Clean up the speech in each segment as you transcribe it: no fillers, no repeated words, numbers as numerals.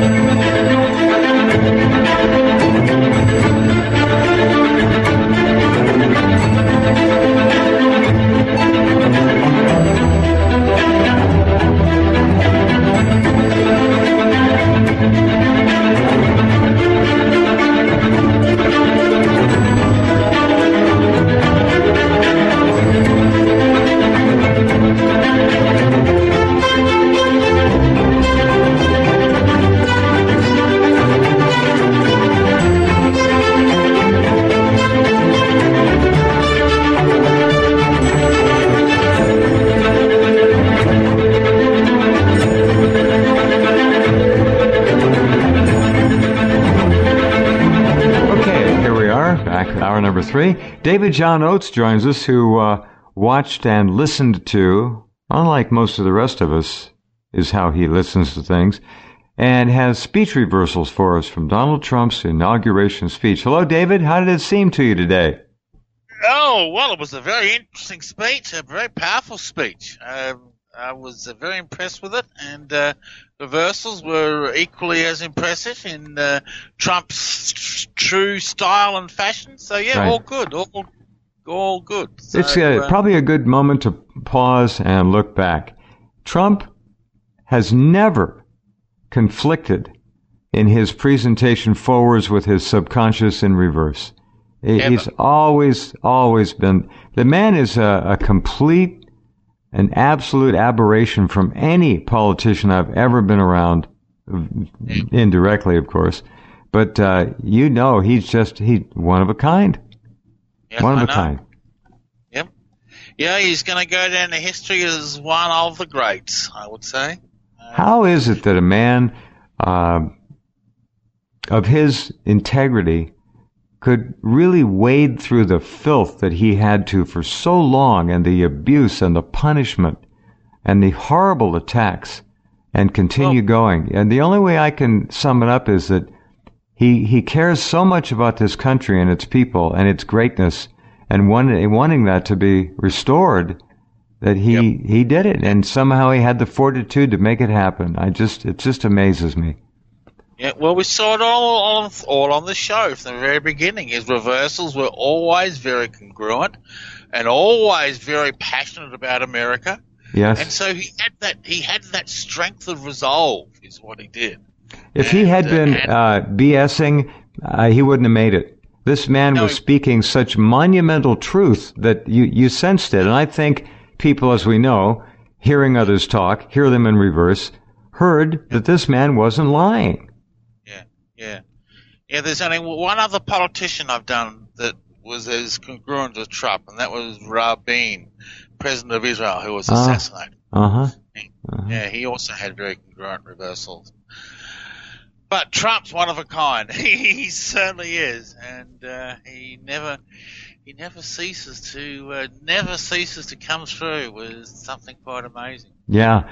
Number 3. David John Oates joins us, who watched and listened to, unlike most of the rest of us, is how he listens to things, and has speech reversals for us from Donald Trump's inauguration speech. Hello, David. How did it seem to you today? Oh, well, it was a very interesting speech, a very powerful speech. I was very impressed with it, and reversals were equally as impressive in Trump's true style and fashion. So, yeah, right. All good. So, it's probably a good moment to pause and look back. Trump has never conflicted in his presentation forwards with his subconscious in reverse. He's always been... The man is a complete... an absolute aberration from any politician I've ever been around, indirectly, of course. But, he's one of a kind. Yes, one of a kind. Yep. Yeah, he's going to go down in history as one of the greats, I would say. How is it that a man of his integrity could really wade through the filth that he had to for so long, and the abuse and the punishment and the horrible attacks, and continue going? And the only way I can sum it up is that he cares so much about this country and its people and its greatness, and wanting that to be restored, that he did it, and somehow he had the fortitude to make it happen. It just amazes me. Yeah, well, we saw it all on the show from the very beginning. His reversals were always very congruent and always very passionate about America. Yes. And so he had that strength of resolve, is what he did. If he had been BSing, he wouldn't have made it. This man was speaking such monumental truth that you sensed it. And I think people, as we know, hearing others talk, hear them in reverse, heard that this man wasn't lying. Yeah, there's only one other politician I've done that was as congruent as Trump, and that was Rabin, president of Israel, who was assassinated. Yeah, he also had very congruent reversals. But Trump's one of a kind. He certainly is, and he never ceases to come through with something quite amazing. Yeah,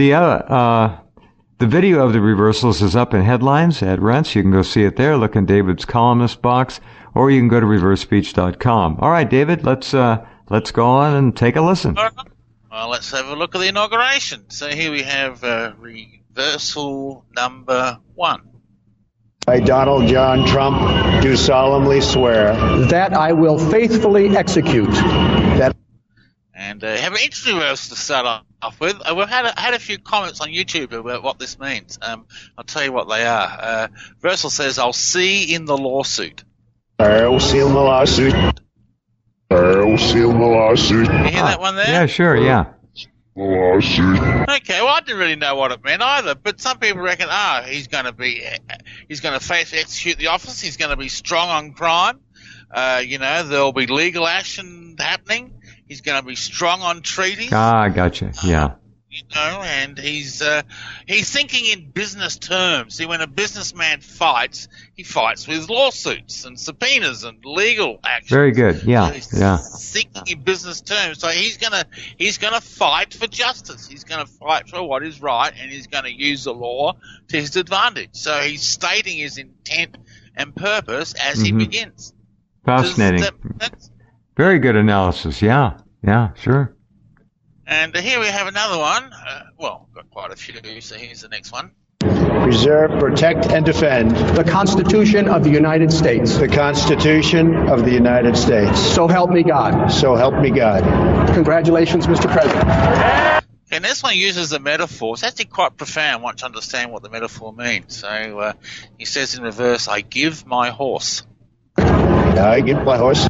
the video of the reversals is up in headlines at Rense. You can go see it there. Look in David's columnist box, or you can go to reversespeech.com. All right, David, let's go on and take a listen. Well, let's have a look at the inauguration. So here we have reversal number 1. I, Donald John Trump, do solemnly swear that I will faithfully execute. And have an interesting reversal to start off with. We've had a few comments on YouTube about what this means. I'll tell you what they are. Reversal says, "I'll see in the lawsuit." I'll see in the lawsuit. I'll see in the lawsuit. You hear that one there? Yeah, sure, yeah. Lawsuit. Okay, well, I didn't really know what it meant either, but some people reckon, he's going to faithfully execute the office. He's going to be strong on crime. There'll be legal action happening. He's going to be strong on treaties. Gotcha. Yeah. And he's thinking in business terms. See, when a businessman fights, he fights with lawsuits and subpoenas and legal action. Very good. Yeah. He's thinking in business terms. So he's gonna fight for justice. He's gonna fight for what is right, and he's gonna use the law to his advantage. So he's stating his intent and purpose as he begins. Fascinating. Very good analysis. Yeah, sure. And here we have another one. Got quite a few, so here's the next one. preserve, protect, and defend the Constitution of the United States. the Constitution of the United States. So help me God. So help me God. Congratulations, Mr. President. And this one uses a metaphor. It's actually quite profound once you understand what the metaphor means. So he says in reverse, I give my horse. I give my horse.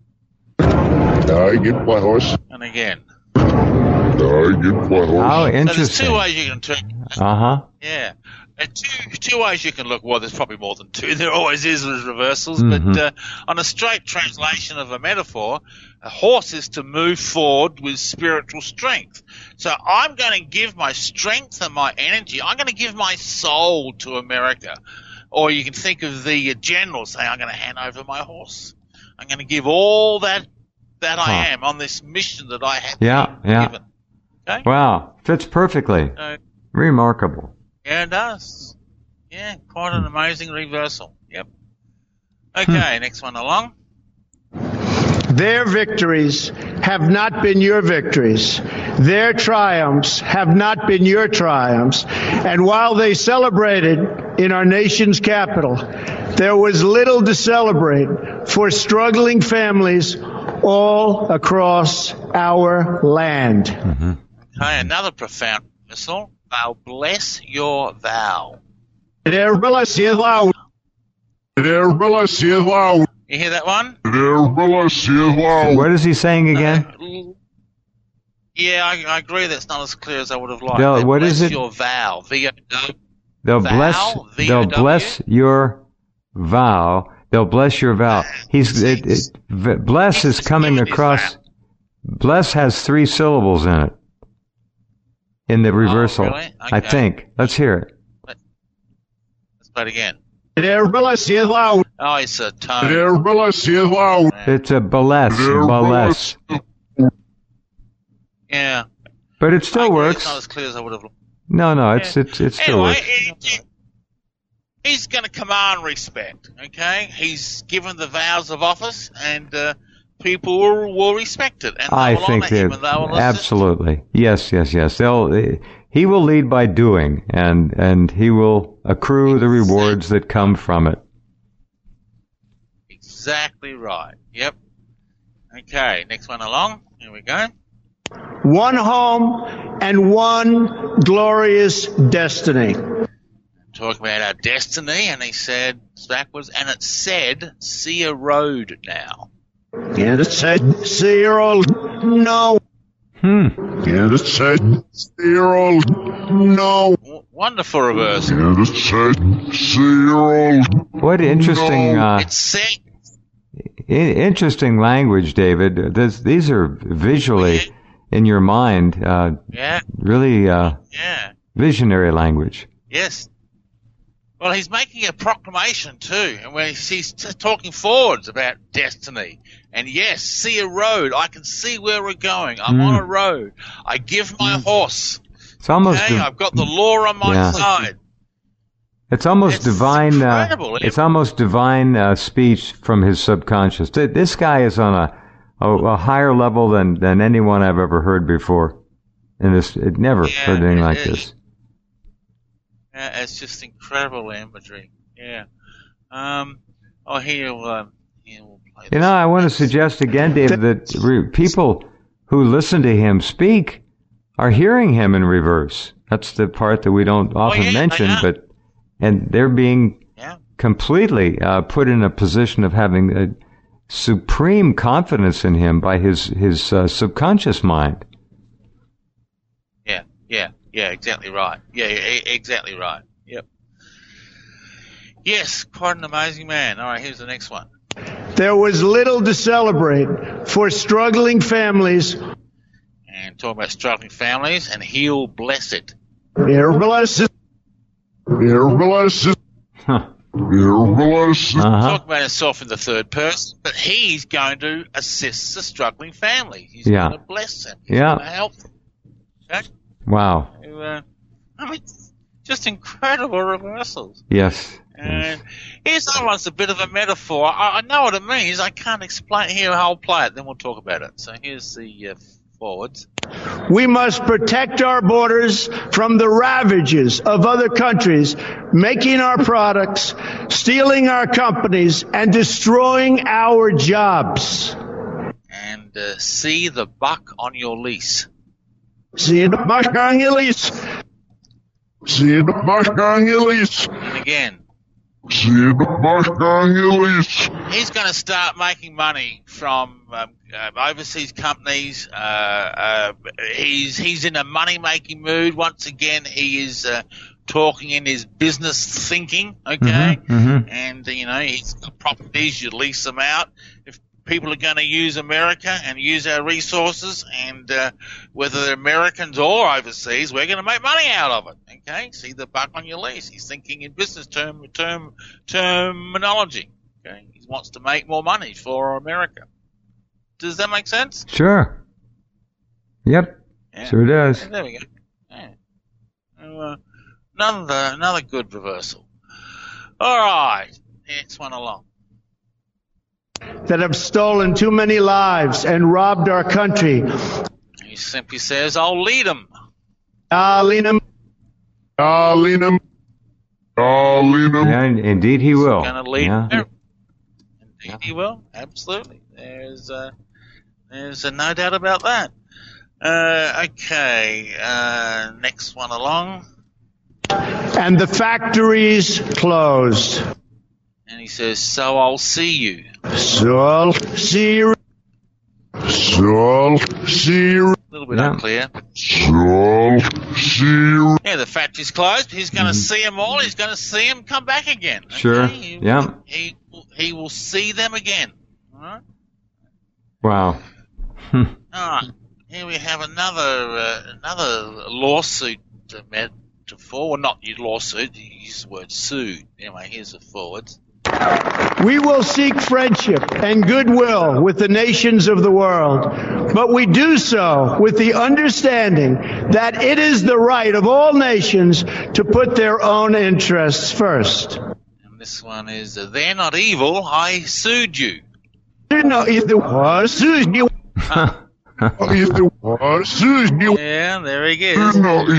I give my horse. And again. I give my horse. How So there's interesting. two ways you can interpret. Uh-huh. Yeah. Two ways you can look. Well, there's probably more than two. There always is with reversals. But on a straight translation of a metaphor, a horse is to move forward with spiritual strength. So I'm going to give my strength and my energy. I'm going to give my soul to America. Or you can think of the general saying, I'm going to hand over my horse. I'm going to give all that I am on this mission that I have been given. Okay? Wow. Fits perfectly. Remarkable. Yeah, it does. Yeah, quite an amazing reversal. Yep. Okay, next one along. Their victories have not been your victories. Their triumphs have not been your triumphs. And while they celebrated in our nation's capital, there was little to celebrate for struggling families all across our land. Mm-hmm. Okay, another profound reversal. They'll bless your vow. Their blessing loud. Their blessing loud. You hear that one? Their blessing loud. What is he saying again? Yeah, I agree that's not as clear as I would have liked. They'll- They'll what bless is it? your vow. V-O-W. They'll Vow, bless. V-O-W. They'll bless your vow. They'll bless your vow. Bless is coming across. Bless has 3 syllables in it. In the reversal, really? I Okay. think. Let's hear it. Let's play it again. Their blessing loud. Oh, it's a tone. Their blessing loud. It's a bless. Yeah. But it I still agree, works. It's not as clear as I would have liked. No, it still Anyway, works. he's going to command respect, okay? He's given the vows of office, and people will respect it. And I will think honor him, that and they will listen. absolutely. Yes. He will lead by doing, and he will accrue the rewards that come from it. Exactly right. Yep. Okay, next one along. Here we go. One home and one glorious destiny. Talk about our destiny, and he said backwards, and it said, see a road now. And it said, see your old no. And it said, zero, no. Wonderful reverse. And it said, zero. What interesting, It said, interesting language, David. These are visually in your mind, really visionary language. yes. Well, he's making a proclamation too, and when he's talking forwards about destiny. And yes, see a road. I can see where we're going. I'm on a road. I give my horse. It's almost. Okay, I've got the law on my side. It's almost It's divine. incredible. It's almost divine speech from his subconscious. This guy is on a higher level than anyone I've ever heard before. In this, it never heard anything like this. Yeah, it's just incredible imagery. Yeah. He'll play this. You know, I want to suggest again, David, that people who listen to him speak are hearing him in reverse. That's the part that we don't often mention, and they're being completely put in a position of having a supreme confidence in him by his subconscious mind. Yeah, exactly right. Yeah, exactly right. Yep. Yes, quite an amazing man. All right, here's the next one. There was little to celebrate for struggling families. And talking about struggling families, and he'll bless it. Your blessed. Your blessed. Your blessed. Talk about himself in the third person, but he's going to assist the struggling family. He's going to bless them. He's going to help them. Okay? Wow. Just incredible reversals. Yes. And here's almost a bit of a metaphor. I know what it means. I can't explain it here. I'll play it, then we'll talk about it. So here's the Forwards. We must protect our borders from the ravages of other countries, making our products, stealing our companies, and destroying our jobs. And see the buck on your lease. See the buck on your lease. See the buck on your lease. And again. See the buck on your lease. He's going to start making money from overseas companies. He's in a money-making mood. Once again, he is talking in his business thinking, okay? And, he's got properties, you lease them out. If people are going to use America and use our resources, and whether they're Americans or overseas, we're going to make money out of it, okay? See the buck on your lease. He's thinking in business terminology, okay? He wants to make more money for America. Does that make sense? Sure. Yep. Yeah. Sure does. Yeah, there we go. Yeah. Another good reversal. All right. Next one along. That have stolen too many lives and robbed our country. He simply says, I'll lead them. I'll lead them. I'll lead them. I'll lead them. Yeah, indeed he will. He's going to lead them. Indeed he will. Absolutely. There's no doubt about that. Okay. Next one along. And the factories closed. And he says, so I'll see you. So I'll see you. So I'll see you. A little bit unclear. So I'll see you. Yeah, the factory's closed. He's going to see them all. He's going to see them come back again. Okay? Sure. He will see them again. All right? Wow. All right. Here we have another lawsuit metaphor. Well, not lawsuit. You use the word sued. Anyway, here's the forwards. We will seek friendship and goodwill with the nations of the world, but we do so with the understanding that it is the right of all nations to put their own interests first. And this one is, they're not evil, I sued you. They're not evil, sued you. Yeah, there he is.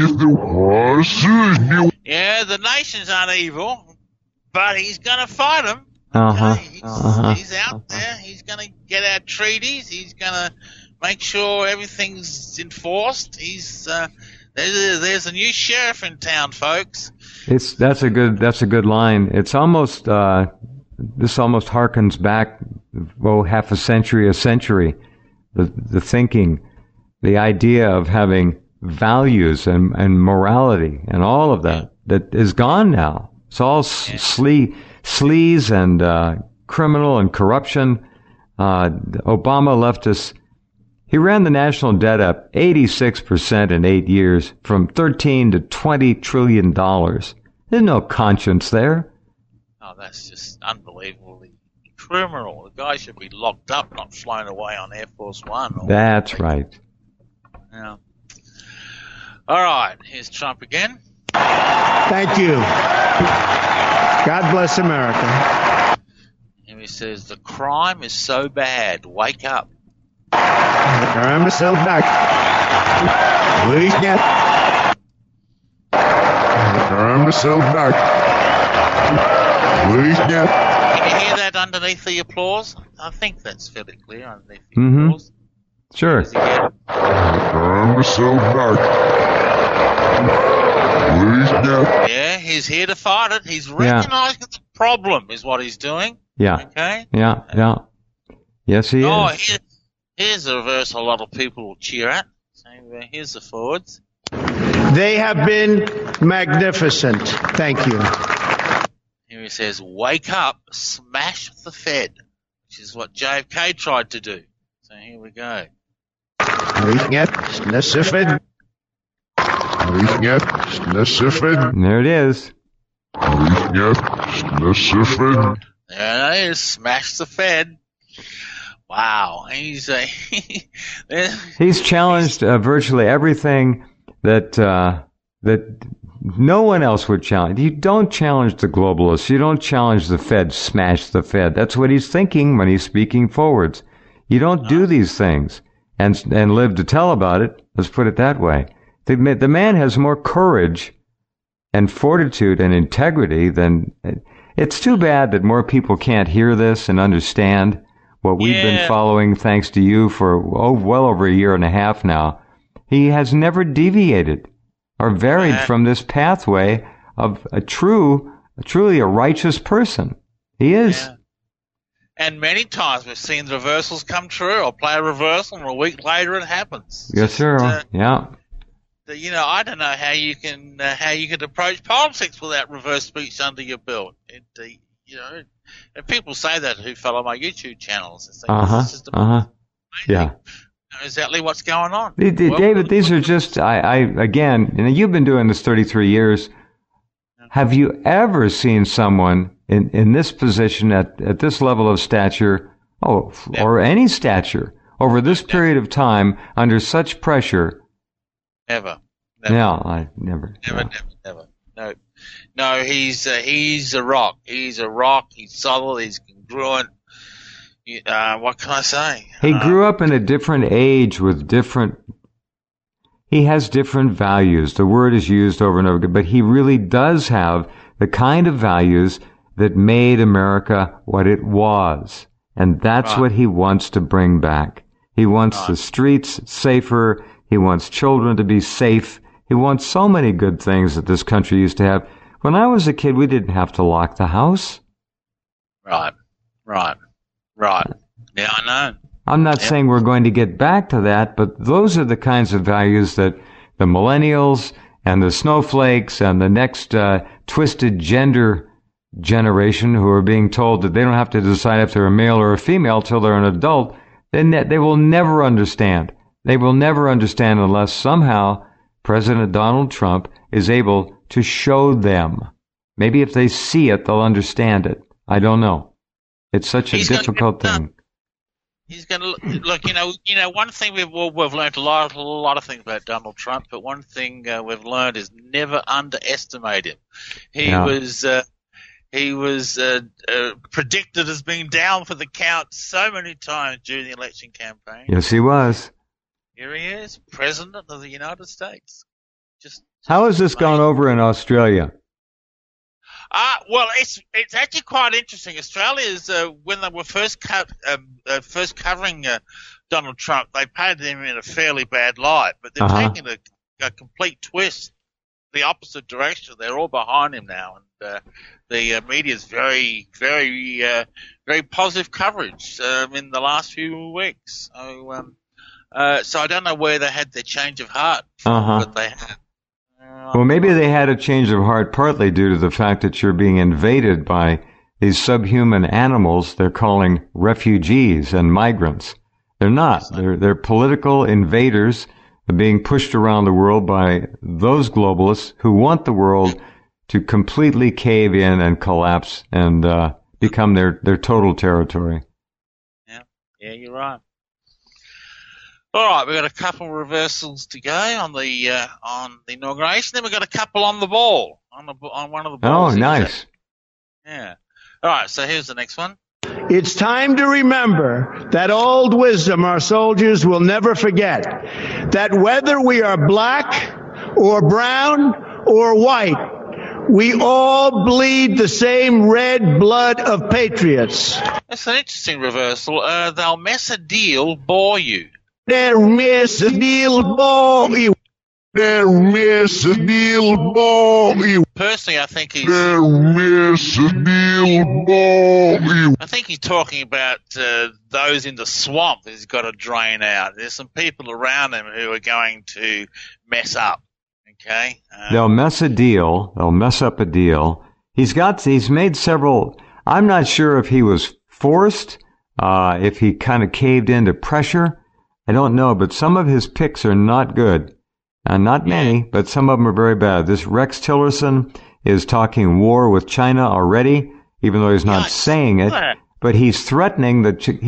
Yeah, the nations aren't evil. But he's going to fight them. He's out there. He's going to get our treaties. He's going to make sure everything's enforced. There's a new sheriff in town, folks. That's a good line. It's almost this almost harkens back half a century. The thinking, the idea of having values and morality and all of that is gone now. It's all sleaze and criminal and corruption. Obama left us. He ran the national debt up 86% in 8 years, from $13 to $20 trillion. There's no conscience there. Oh, that's just unbelievably criminal. The guy should be locked up, not flown away on Air Force One. That's right. Yeah. All right, here's Trump again. Thank you. God bless America. And he says, the crime is so bad. Wake up. The crime is so bad. Wake up. The crime is so bad. Wake up. Can you hear that underneath the applause? I think that's fairly clear underneath the applause. Sure. The crime is so bad. Yeah, he's here to fight it. He's recognizing the problem is what he's doing. Yeah. Okay? Yeah. Yes, he is. Here's a verse a lot of people will cheer at. So here's the forwards. They have been magnificent. Thank you. Here he says, wake up, smash the Fed, which is what JFK tried to do. So here we go. Wake up, smash the Fed. There it is. There it is. Smash the Fed. Wow. He's challenged virtually everything that no one else would challenge. You don't challenge the globalists. You don't challenge the Fed. Smash the Fed. That's what he's thinking when he's speaking forwards. You don't do these things. and live to tell about it. Let's put it that way. The man has more courage and fortitude and integrity than... It's too bad that more people can't hear this and understand what we've been following, thanks to you, for well over a year and a half now. He has never deviated or varied from this pathway of truly a righteous person. He is. Yeah. And many times we've seen the reversals come true. I'll play a reversal, and a week later it happens. Yes, sir. Yeah. I don't know how you can approach politics without reverse speech under your belt. And people say that who follow my YouTube channels. Yeah. Exactly what's going on. David, these are just again. You've been doing this 33 years. Have you ever seen someone in this position at this level of stature, or any stature, over this period of time under such pressure? Never. No, I never. Never. No, he's a rock. He's a rock. He's solid. He's congruent. What can I say? He grew up in a different age with different... He has different values. The word is used over and over again, but he really does have the kind of values that made America what it was. And that's what he wants to bring back. He wants the streets safer. He wants children to be safe. He wants so many good things that this country used to have. When I was a kid, we didn't have to lock the house. Right. Yeah, I know. I'm not saying we're going to get back to that, but those are the kinds of values that the millennials and the snowflakes and the next twisted gender generation, who are being told that they don't have to decide if they're a male or a female till they're an adult, they will never understand. They will never understand unless somehow President Donald Trump is able to show them. Maybe if they see it, they'll understand it. I don't know. It's such a difficult thing. He's going to look. One thing we've learned a lot of things about Donald Trump, but one thing we've learned is never underestimate him. He was predicted as being down for the count so many times during the election campaign. Yes, he was. Here he is, President of the United States. How has this gone over in Australia? Well, it's actually quite interesting. Australia is when they were first covering Donald Trump, they painted him in a fairly bad light, but they're taking a complete twist, the opposite direction. They're all behind him now, and the media is very, very, very positive coverage in the last few weeks. So I don't know where they had their change of heart from, but they had. Well, maybe they had a change of heart partly due to the fact that you're being invaded by these subhuman animals they're calling refugees and migrants. They're not. They're political invaders being pushed around the world by those globalists who want the world to completely cave in and collapse and become their total territory. Yeah, you're right. All right, we've got a couple of reversals to go on the inauguration. Then we've got a couple on the ball, on one of the balls. Oh, nice. Yeah. All right, so here's the next one. It's time to remember that old wisdom our soldiers will never forget, that whether we are black or brown or white, we all bleed the same red blood of patriots. That's an interesting reversal. They'll mess a deal, bore you. They'll mess a deal, bore you. They'll mess a deal, bore you. Personally, I think he's... They'll mess a deal, bore you. I think he's talking about those in the swamp that he's got to drain out. There's some people around him who are going to mess up. Okay? They'll mess a deal. They'll mess up a deal. He's made several... I'm not sure if he was forced, if he kind of caved into pressure. I don't know, but some of his picks are not good. Not many, but some of them are very bad. This Rex Tillerson is talking war with China already, even though he's not saying it. But he's threatening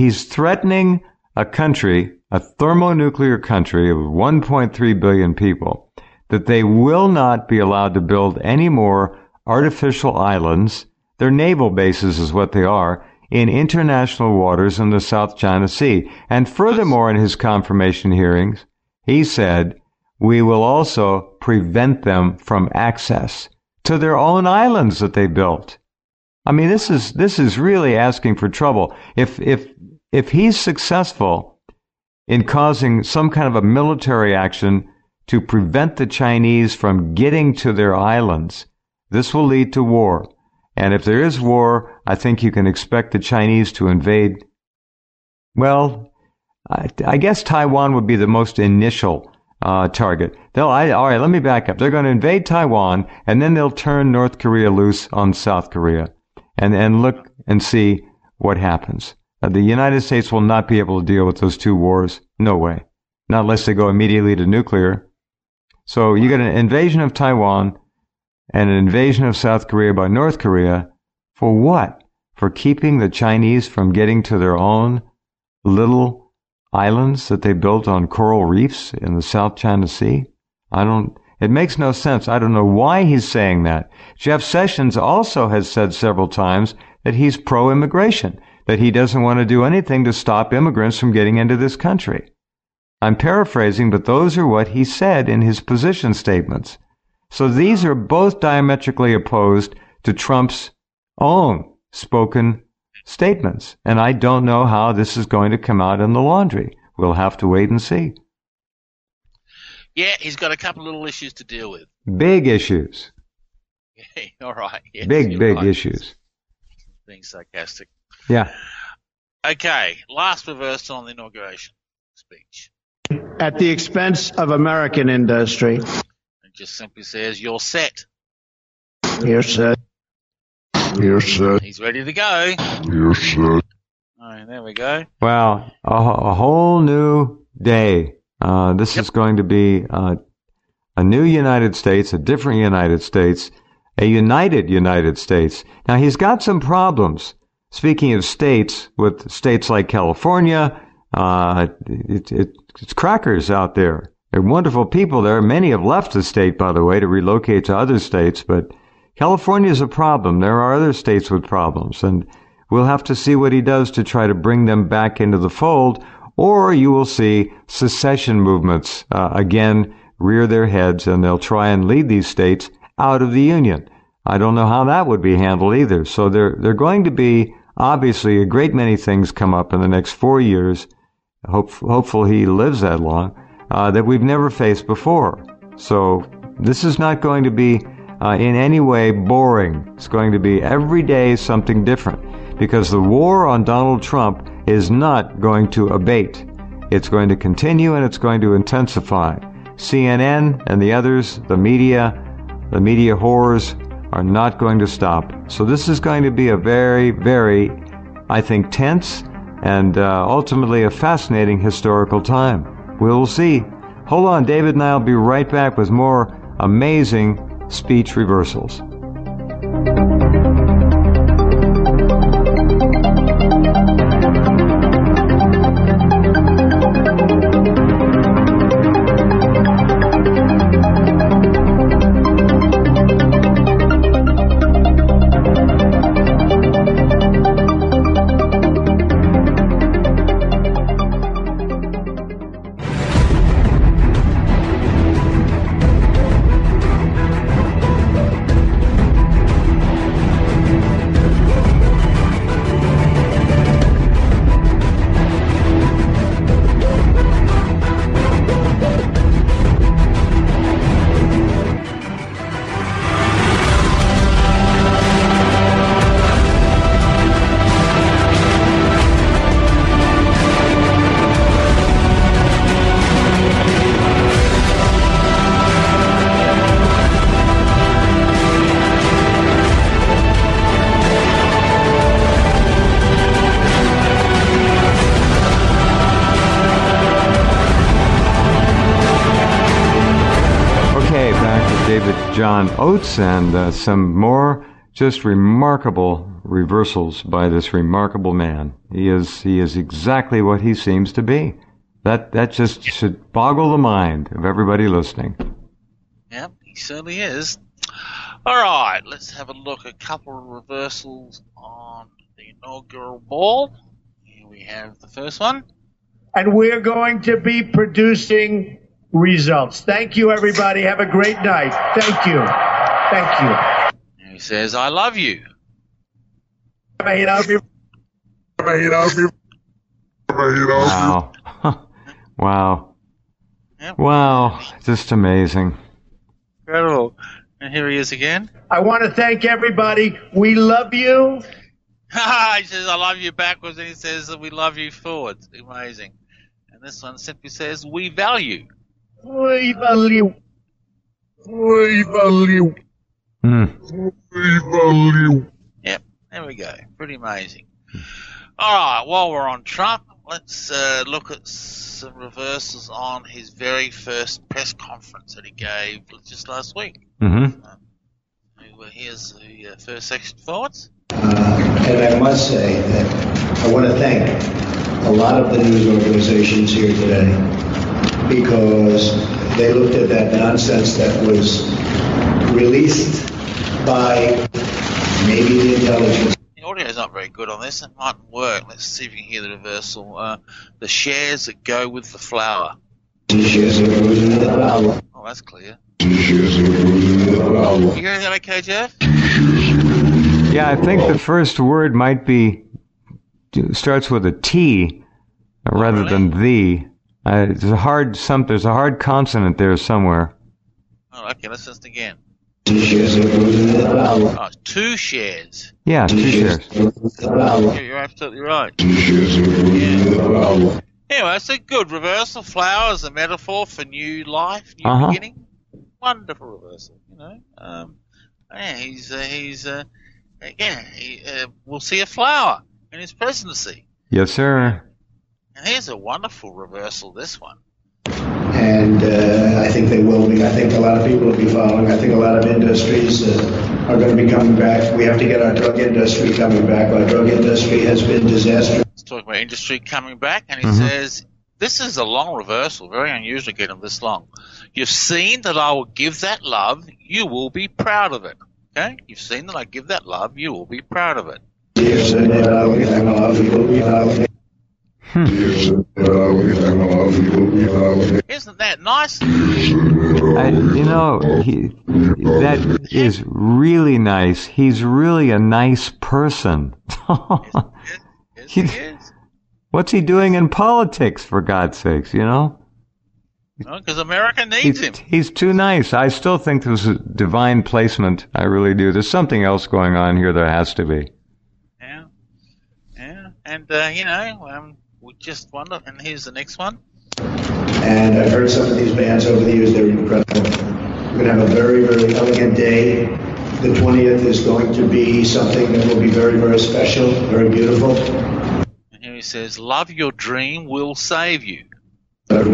a country, a thermonuclear country of 1.3 billion people, that they will not be allowed to build any more artificial islands. Their naval bases is what they are in international waters in the South China Sea. And furthermore, in his confirmation hearings, he said, we will also prevent them from access to their own islands that they built. I mean, this is really asking for trouble. If he's successful in causing some kind of a military action to prevent the Chinese from getting to their islands, this will lead to war. And if there is war, I think you can expect the Chinese to invade. Well, I guess Taiwan would be the most initial target. All right, let me back up. They're going to invade Taiwan, and then they'll turn North Korea loose on South Korea, and look and see what happens. The United States will not be able to deal with those two wars. No way. Not unless they go immediately to nuclear. So you get an invasion of Taiwan and an invasion of South Korea by North Korea. For what? For keeping the Chinese from getting to their own little islands that they built on coral reefs in the South China Sea? It makes no sense. I don't know why he's saying that. Jeff Sessions also has said several times that he's pro-immigration, that he doesn't want to do anything to stop immigrants from getting into this country. I'm paraphrasing, but those are what he said in his position statements. So these are both diametrically opposed to Trump's own spoken statements. And I don't know how this is going to come out in the laundry. We'll have to wait and see. Yeah, he's got a couple of little issues to deal with. Big issues. Yeah, all right. Yes, big issues. Being sarcastic. Yeah. Okay, last reversal on the inauguration speech. At the expense of American industry. It just simply says, you're set. You're set. You're set. He's ready to go. You're set. All right, there we go. Wow, a whole new day. This is going to be a new United States, a different United States, a united United States. Now, he's got some problems. Speaking of states, with states like California, it's crackers out there. There are wonderful people there. Many have left the state, by the way, to relocate to other states, but California is a problem. There are other states with problems, and we'll have to see what he does to try to bring them back into the fold, or you will see secession movements again rear their heads, and they'll try and lead these states out of the Union. I don't know how that would be handled either. So they're going to be, obviously, a great many things come up in the next 4 years. Hopefully he lives that long, that we've never faced before. So this is not going to be in any way boring. It's going to be every day something different, because the war on Donald Trump is not going to abate. It's going to continue, and it's going to intensify. CNN and the others, the media whores, are not going to stop. So this is going to be a very, very, I think, tense and ultimately a fascinating historical time. We'll see. Hold on, David and I'll be right back with more amazing speech reversals. John Oates and some more just remarkable reversals by this remarkable man. He is exactly what he seems to be. That just should boggle the mind of everybody listening. Yep, he certainly is. All right, let's have a look. A couple of reversals on the inaugural ball. Here we have the first one. And we're going to be producing results. Thank you, everybody. Have a great night. Thank you. Thank you. And he says, I love you. Wow. Wow. Yep. Wow. Just amazing. Incredible. And here he is again. I want to thank everybody. We love you. He says, I love you backwards, and he says, we love you forwards. Amazing. And this one simply says, we value. We value. We value. We value. Yep, there we go. Pretty amazing. All right, while we're on Trump, let's look at some reversals on his very first press conference that he gave just last week. Mm-hmm. Here's the first section forwards. And I must say that I want to thank a lot of the news organizations here today because they looked at that nonsense that was released by maybe the intelligence. The audio is not very good on this. It mightn't work. Let's see if you can hear the reversal. The shares that go with the flour. Oh, that's clear. You hearing that okay, Jeff? Yeah, I think the first word might be starts with a T rather than the. There's a hard consonant there somewhere. Oh, okay, let's listen again. 2 shares. Oh, 2 shares. Yeah, 2 shares. You're absolutely right. Yeah. Anyway, it's a good reversal. Flower is a metaphor for new life, new beginning. Wonderful reversal, you know. We'll see a flower in his presidency. Yes, sir. And here's a wonderful reversal, this one. And I think they will be. I think a lot of people will be following. I think a lot of industries are going to be coming back. We have to get our drug industry coming back. Our drug industry has been disastrous. Let's talk about industry coming back. And he says, this is a long reversal. Very unusual to get him this long. You've seen that I will give that love. You will be proud of it. Okay? You've seen that I give that love. You will be proud of it. Isn't that nice? That is really nice. He's really a nice person. Yes, he is. What's he doing in politics, for God's sakes, you know? Because America needs him. He's too nice. I still think this is divine placement. I really do. There's something else going on here. There has to be. Yeah. And, we just wonder. And here's the next one. And I've heard some of these bands over the years. They're incredible. We're going to have a very, very elegant day. The 20th is going to be something that will be very, very special, very beautiful. And here he says, love your dream will save you. That's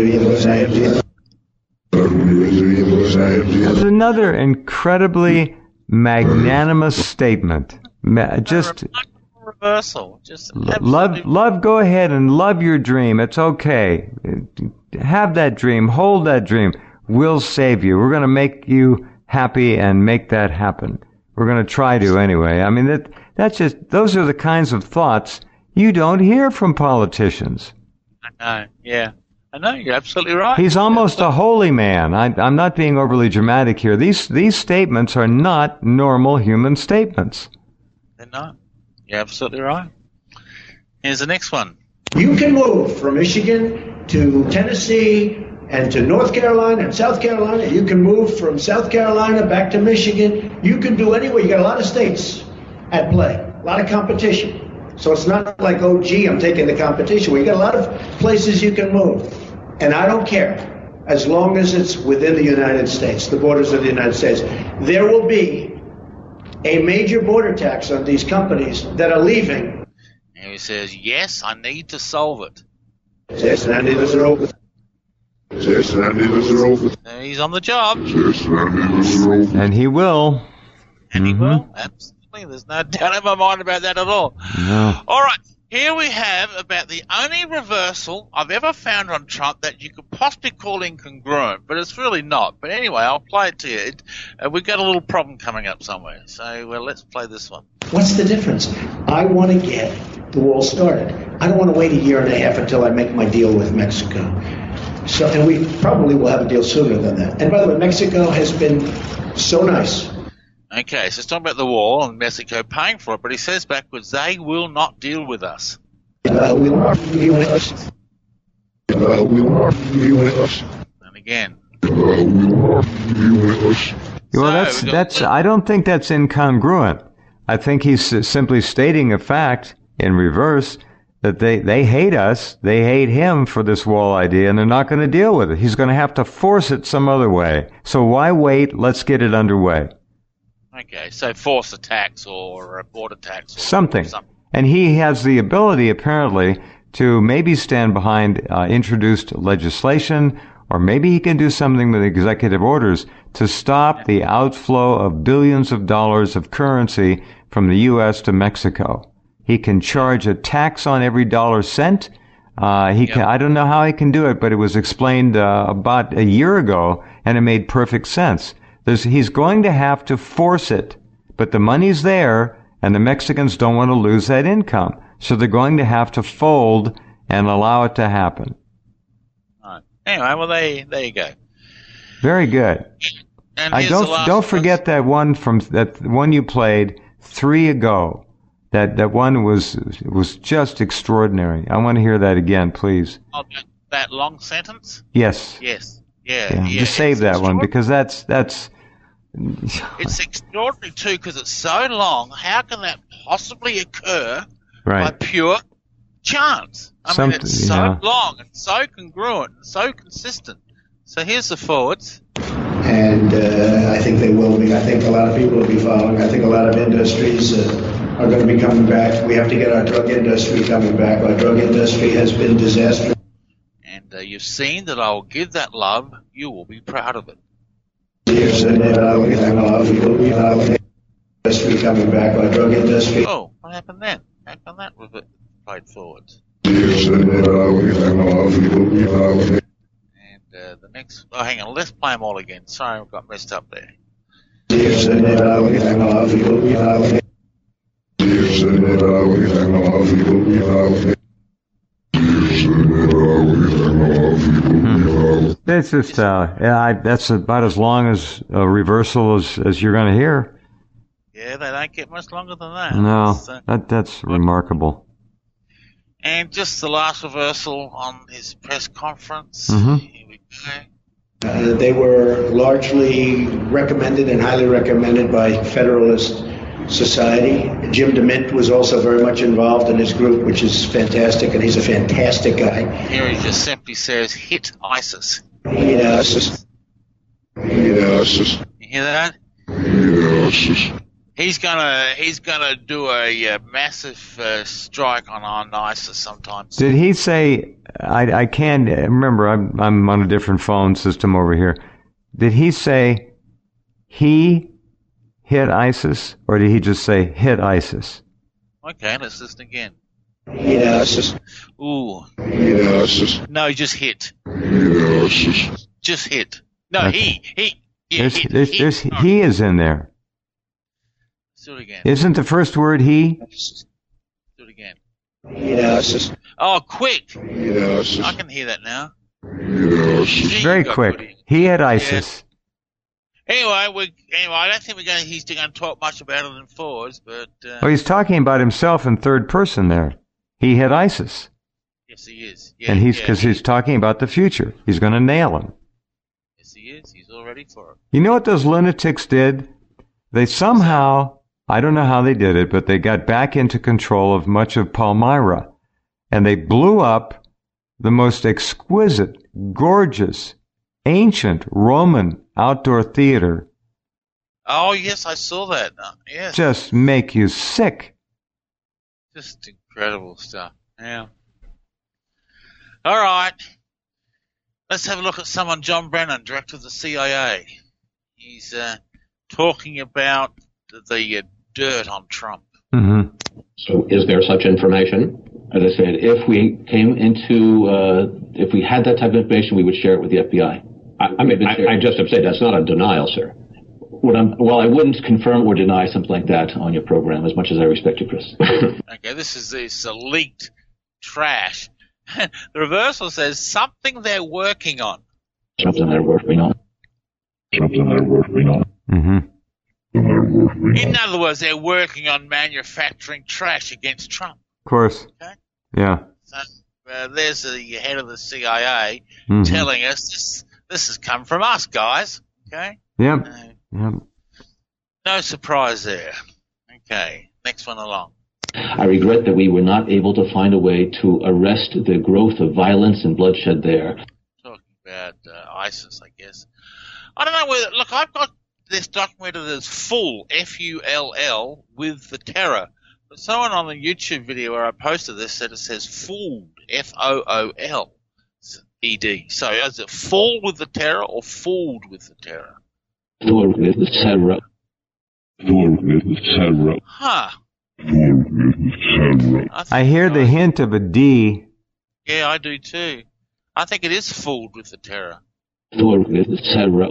another incredibly magnanimous statement. Just reversal. Just love. Go ahead and love your dream. It's okay. Have that dream. Hold that dream. We'll save you. We're going to make you happy and make that happen. We're going to try to anyway. I mean, that's just, those are the kinds of thoughts you don't hear from politicians. I know. Yeah. I know, you're absolutely right. He's almost a holy man. I'm not being overly dramatic here. These statements are not normal human statements. They're not. You're absolutely right. Here's the next one. You can move from Michigan to Tennessee and to North Carolina and South Carolina. You can move from South Carolina back to Michigan. You can do anywhere. You got a lot of states at play, a lot of competition. So it's not like, oh, gee, I'm taking the competition. We got a lot of places you can move. And I don't care, as long as it's within the United States, the borders of the United States. There will be a major border tax on these companies that are leaving. And he says, yes, I need to solve it. Yes, and he's on the job. And he will. And he will, absolutely. There's no doubt in my mind about that at all. No. All right. Here we have about the only reversal I've ever found on Trump that you could possibly call incongruent, but it's really not. But anyway, I'll play it to you. We've got a little problem coming up somewhere, so let's play this one. What's the difference? I want to get the wall started. I don't want to wait a year and a half until I make my deal with Mexico. So, and we probably will have a deal sooner than that. And by the way, Mexico has been so nice. Okay, so it's talking about the wall and Mexico paying for it, but he says backwards, they will not deal with us. Will not deal with us. Will not deal with us. And again. Will not deal with us. Well, that's. I don't think that's incongruent. I think he's simply stating a fact in reverse that they hate us, they hate him for this wall idea, and they're not going to deal with it. He's going to have to force it some other way. So why wait? Let's get it underway. Okay, so force a tax or a border tax. Or something. And he has the ability, apparently, to maybe stand behind introduced legislation, or maybe he can do something with executive orders to stop the outflow of billions of dollars of currency from the U.S. to Mexico. He can charge a tax on every dollar sent. I don't know how he can do it, but it was explained about a year ago, and it made perfect sense. He's going to have to force it, but the money's there, and the Mexicans don't want to lose that income. So they're going to have to fold and allow it to happen. All right. Anyway, well, there you go. Very good. And don't forget that one you played 3 ago. That one was just extraordinary. I want to hear that again, please. Oh, that long sentence? Yes. Yes. Yeah. Just save that one, because that's. It's extraordinary too, because it's so long. How can that possibly occur by pure chance? I mean, it's so long and so congruent and so consistent. So here's the forwards. And I think they will be. I think a lot of people will be following. I think a lot of industries are going to be coming back. We have to get our drug industry coming back. Our drug industry has been disastrous. And you've seen that I will give that love. You will be proud of it. Yes, and I will give that love. You will be proud of it. Industry coming back. Our drug industry. Oh, what happened then? How come that was played forwards? Yes, and I will give that love. You will be proud of it. And the next. Oh, hang on. Let's play them all again. Sorry, I got messed up there. Yes, and I will give that love. You will be proud of it. Yes, and I will give that love. You will be proud of it. It's just, that's about as long as a reversal as you're going to hear. Yeah, they don't get much longer than that. No, that's remarkable. And just the last reversal on his press conference. Mm-hmm. Here we go. They were largely recommended and highly recommended by Federalist Society. Jim DeMint was also very much involved in his group, which is fantastic, and he's a fantastic guy. Here he just simply says, hit ISIS. Hit ISIS. Hit ISIS. You hear that? Hit ISIS. He's gonna do a massive strike on ISIS sometime. Did he say? I can't remember. I'm on a different phone system over here. Did he say he hit ISIS, or did he just say hit ISIS? Okay, let's listen again. Hit ISIS. Ooh. Hit ISIS. No, just hit. Hit ISIS. Just hit. No, okay. he. There's he is in there. Let's do it again. Isn't the first word he? Do it again. Hit ISIS. Oh, quick. Hit ISIS. I can hear that now. Hit ISIS. Very quick. He hit ISIS. Anyway, I don't think he's going to talk much about it in forwards, but... well, he's talking about himself in third person there. He hit ISIS. Yes, he is. Yeah, and he's talking about the future. He's going to nail him. Yes, he is. He's all ready for it. You know what those lunatics did? They somehow, I don't know how they did it, but they got back into control of much of Palmyra. And they blew up the most exquisite, gorgeous, ancient Roman outdoor theater. Oh, yes, I saw that. Yes. Just make you sick. Just incredible stuff. Yeah. All right. Let's have a look at someone, John Brennan, director of the CIA. He's talking about the dirt on Trump. Mm-hmm. So is there such information? As I said, if we if we had that type of information, we would share it with the FBI. I just have said that's not a denial, sir. Well, I wouldn't confirm or deny something like that on your program, as much as I respect you, Chris. Okay, this is leaked trash. The reversal says something they're working on. Something they're working on. Mm-hmm. In other words, they're working on manufacturing trash against Trump. Of course. Okay? Yeah. So there's the head of the CIA telling us this has come from us, guys. Okay? Yep. No surprise there. Okay, next one along. I regret that we were not able to find a way to arrest the growth of violence and bloodshed there. Talking about ISIS, I guess. I don't know whether... Look, I've got this documented as full, F-U-L-L, with the terror. But someone on the YouTube video where I posted this said it says fooled, F-O-O-L-E-D. So is it full with the terror or fooled with the terror? Fooled with the terror. Huh. I hear the hint of a D. Yeah, I do too. I think it is fooled with the terror. Fooled with the terror.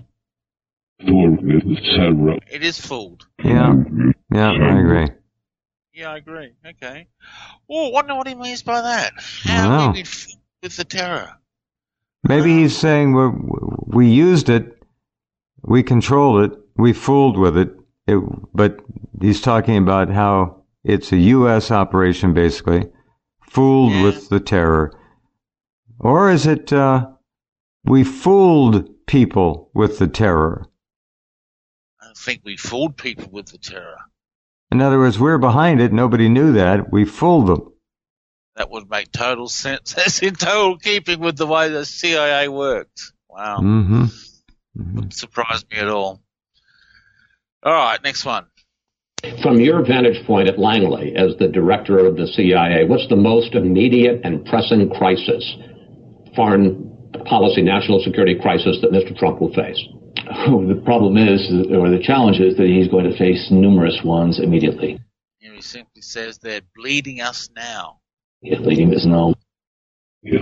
It is fooled. Yeah, I agree. Yeah, I agree. Okay. Oh, I wonder what he means by that. How have we been fooled with the terror? Maybe he's saying we used it, we controlled it, we fooled with it, but he's talking about how it's a U.S. operation, basically, fooled with the terror. Or is it we fooled people with the terror? I think we fooled people with the terror. In other words, we're behind it. Nobody knew that. We fooled them. That would make total sense. That's in total keeping with the way the CIA works. Wow. Wouldn't surprise me at all. All right, next one. From your vantage point at Langley, as the director of the CIA, what's the most immediate and pressing crisis, foreign policy, national security crisis that Mr. Trump will face? The problem is, or the challenge is, that he's going to face numerous ones immediately. He simply says they're bleeding us now. Yeah, bleeding us now. Yeah.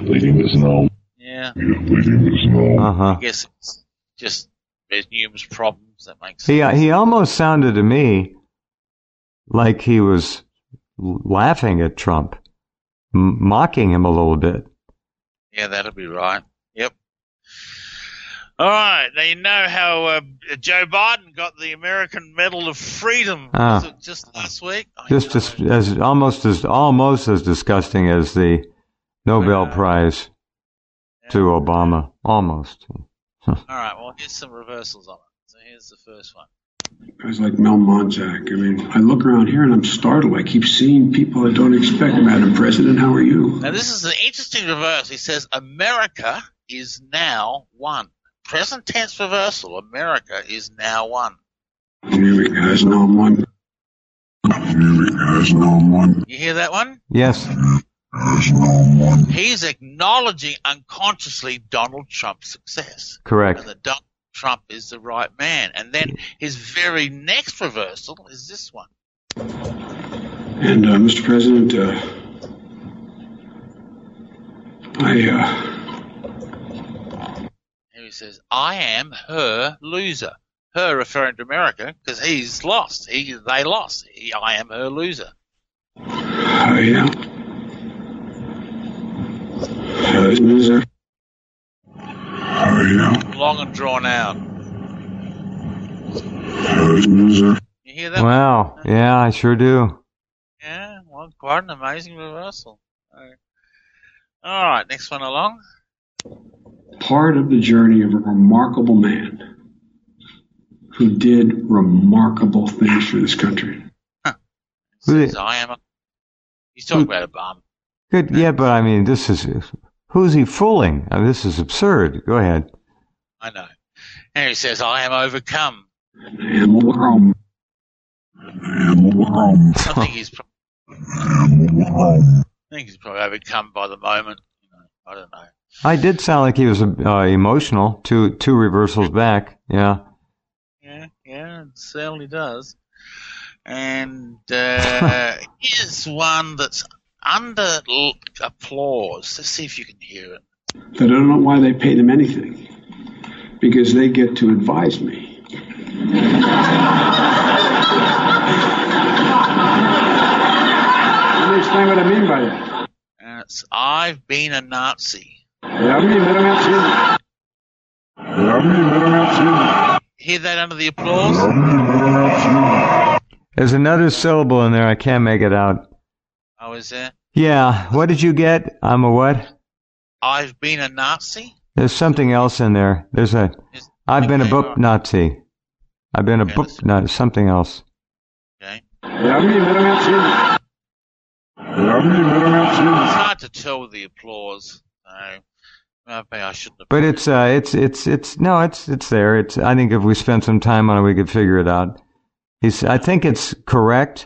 Uh-huh. I guess it's just there's numerous problems. That makes sense. He almost sounded to me like he was laughing at Trump, mocking him a little bit. Yeah, that'll be right. Yep. All right. Now, you know how Joe Biden got the American Medal of Freedom was it just last week? Just as almost as disgusting as the Nobel Prize to Obama. Almost. All right. Well, here's some reversals on it. So here's the first one. Guys like Mel Monjack. I mean, I look around here and I'm startled. I keep seeing people I don't expect. Madam President, how are you? Now, this is an interesting reverse. He says, America is now one. Present tense reversal. America is now one. America has now won. You hear that one? Yes. He's acknowledging unconsciously Donald Trump's success. Correct. And that Donald Trump is the right man. And then his very next reversal is this one. And, Mr. President, Here he says, I am her loser. Her referring to America because he's lost. They lost. I am her loser. Yeah. Loser. Long and drawn out. Loser. You hear that? Wow. Yeah, I sure do. Yeah, well, quite an amazing reversal. All right, next one along. Part of the journey of a remarkable man who did remarkable things for this country. Says, he's talking about Obama. Good. Yeah, but I mean, who's he fooling? I mean, this is absurd. Go ahead. I know. And he says, I am overcome. I think he's probably overcome by the moment. I don't know. I did sound like he was emotional. Two reversals back. Yeah. Yeah, it certainly does. And here's one that's applause. Let's see if you can hear it. That I don't know why they pay them anything. Because they get to advise me. Let me explain what I mean by that. It's, I've been a Nazi. Hear that under the applause? There's another syllable in there. I can't make it out. Oh, is there? Yeah. What did you get? I'm a what? I've been a Nazi? There's something else in there. I've been a book Nazi. I've been a book Nazi. Something else. Okay. It's hard to tell with the applause. Maybe I shouldn't have. But it's there. I think if we spent some time on it, we could figure it out. I think it's correct.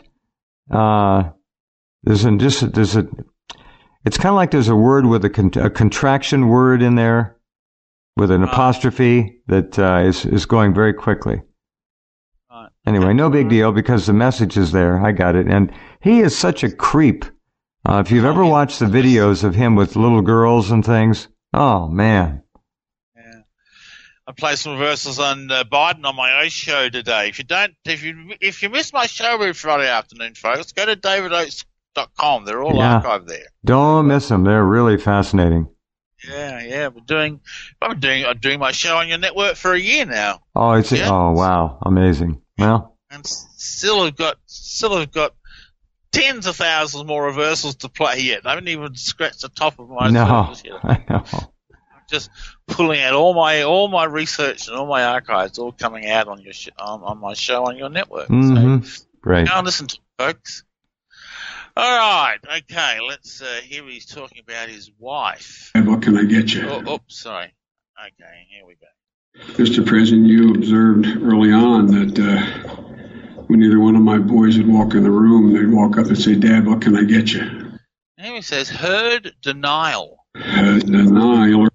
It's kind of like there's a word with a contraction word in there with an apostrophe that is going very quickly. Anyway, no big deal because the message is there. I got it. And he is such a creep. If you've ever watched the videos of him with little girls and things, oh, man. Yeah. I played some reversals on Biden on my own show today. If you missed my show every Friday afternoon, folks, go to davidoates.com. They're all archived there. Don't miss them. They're really fascinating. Yeah. I'm doing my show on your network for a year now. Oh, oh wow, amazing. Well, and still have got tens of thousands more reversals to play yet. I haven't even scratched the top of my reversals yet. I know. I'm just pulling out all my research and all my archives, all coming out on your on my show on your network. Mm-hmm. So Great. Go and listen to it, folks. All right, okay. Let's hear what he's talking about his wife. What can I get you? Oh, sorry. Okay, here we go. Mr. President, you observed early on that when either one of my boys would walk in the room, they'd walk up and say, Dad, what can I get you? Here he says, herd denial. Herd denial.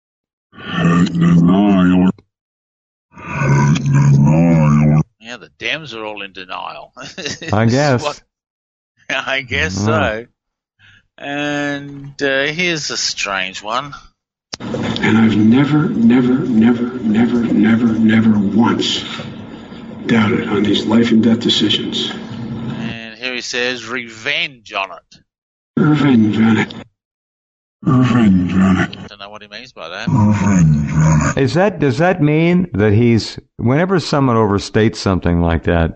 Yeah, the Dems are all in denial. I guess. I guess so. And here's a strange one. And I've never once doubted on these life and death decisions. And here he says, revenge on it. Revenge on it. I don't know what he means by that. Does that mean that whenever someone overstates something like that,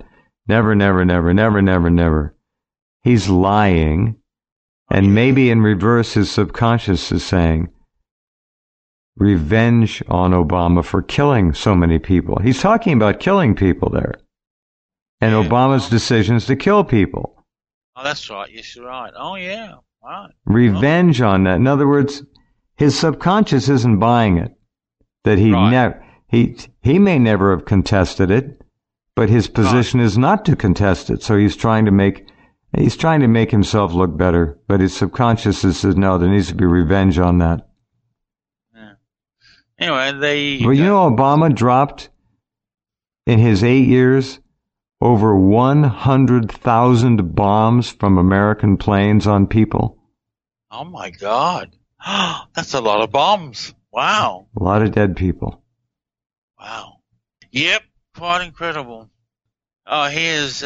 never, he's lying, and maybe in reverse his subconscious is saying, revenge on Obama for killing so many people. He's talking about killing people there. And Obama's decisions to kill people. Oh, that's right. Yes, you're right. Oh, yeah. Right. Revenge on that. In other words, his subconscious isn't buying it. That he may never have contested it, but his position is not to contest it. So he's trying to make himself look better, but his subconscious says, no, there needs to be revenge on that. Anyway, Well, you know, Obama dropped in his 8 years over 100,000 bombs from American planes on people. Oh my God, that's a lot of bombs! Wow, a lot of dead people. Wow. Yep, quite incredible. Oh, here's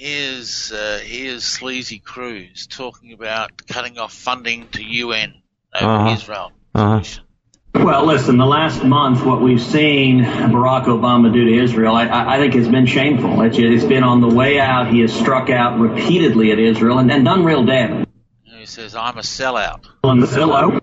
Sleazy Cruz talking about cutting off funding to UN over Israel. Well, listen, the last month, what we've seen Barack Obama do to Israel, I think has been shameful. It's been on the way out. He has struck out repeatedly at Israel and done real damage. He says, I'm a sellout. On the Zillow.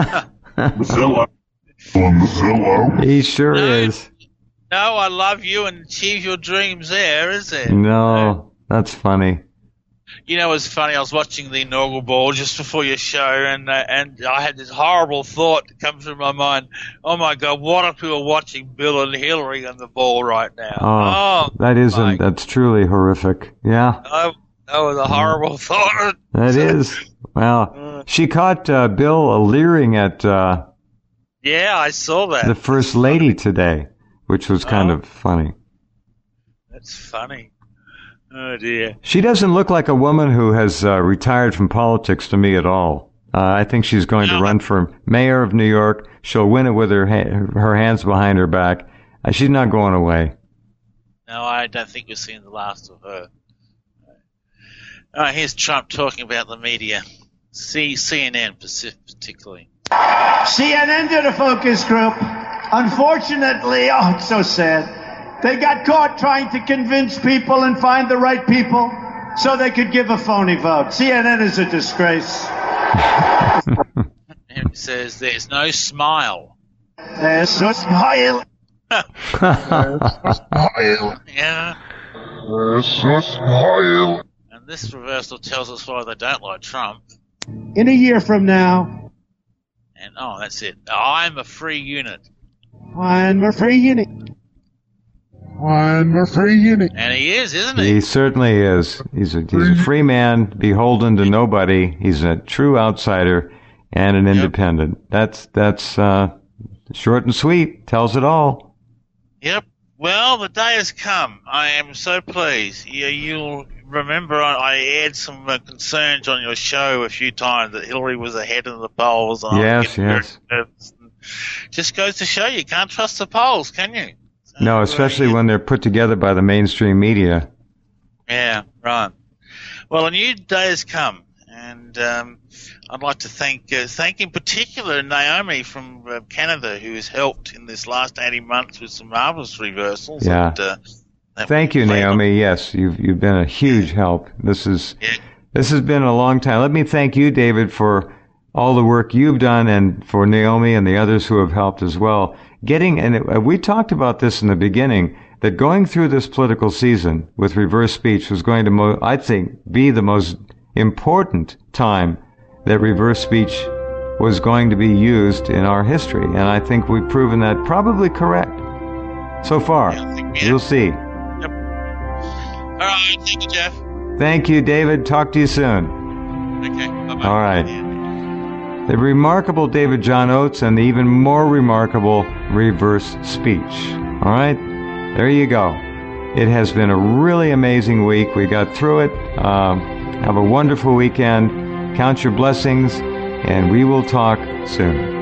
He sure is. No, I love you and achieve your dreams there, is it? No, that's funny. You know, it's funny. I was watching the inaugural ball just before your show, and I had this horrible thought come through my mind. Oh my God, what if we were watching Bill and Hillary on the ball right now? That's truly horrific. Yeah. That was a horrible thought. That is. Well, she caught Bill leering at. Yeah, I saw that. The First Lady today, which was kind of funny. That's funny. Oh, dear. She doesn't look like a woman who has retired from politics to me at all. I think she's going to run for mayor of New York. She'll win it with her hands behind her back. She's not going away. No, I don't think we've seen the last of her. All right, here's Trump talking about the media. CNN particularly. CNN did a focus group. Unfortunately, oh, it's so sad. They got caught trying to convince people and find the right people so they could give a phony vote. CNN is a disgrace. He says there's no smile. There's no smile. Yeah. There's no smile. And this reversal tells us why they don't like Trump. In a year from now. And, that's it. I'm a free unit. I'm a free unit. I'm a free unit. And he is, isn't he? He certainly is. He's a free man, beholden to nobody. He's a true outsider and an independent. That's short and sweet. Tells it all. Yep. Well, the day has come. I am so pleased. You'll remember I aired some concerns on your show a few times that Hillary was ahead in the polls. And Yes. Just goes to show you can't trust the polls, can you? So, no, especially when they're put together by the mainstream media. Yeah, right. Well, a new day has come, and I'd like to thank in particular Naomi from Canada, who has helped in this last 18 months with some marvelous reversals. Yeah. And, thank you, Naomi. Yes, you've been a huge help. This has been a long time. Let me thank you, David, for all the work you've done, and for Naomi and the others who have helped as well. We talked about this in the beginning, that going through this political season with reverse speech was going to, I think, be the most important time that reverse speech was going to be used in our history. And I think we've proven that probably correct so far. We'll see. Yep. All right. Thank you, Jeff. Thank you, David. Talk to you soon. Okay. Bye-bye. All right. The remarkable David John Oates and the even more remarkable reverse speech. All right? There you go. It has been a really amazing week. We got through it. Have a wonderful weekend. Count your blessings, and we will talk soon.